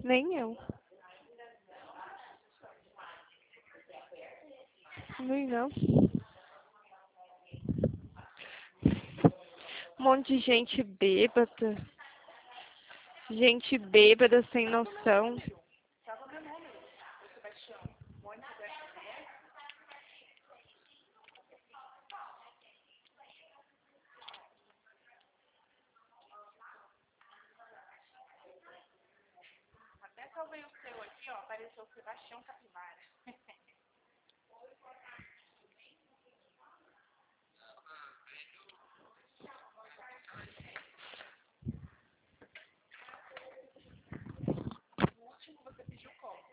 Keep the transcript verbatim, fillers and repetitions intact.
Nem eu. Nem não. Um monte de gente bêbada. Gente bêbada sem noção. Até salvei o seu aqui, ó. Apareceu o Sebastião Capivara.